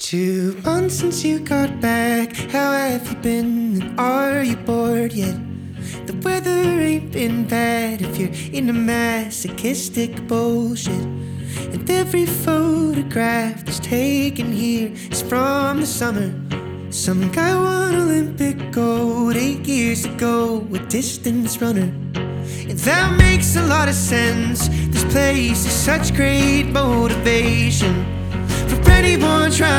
2 months since you got back. How have you been? And are you bored yet? The weather ain't been bad if you're into masochistic bullshit. And every photograph that's taken here is from the summer. Some guy won Olympic gold 8 years ago, a distance runner. And that makes a lot of sense. This place is such great motivation for anyone trying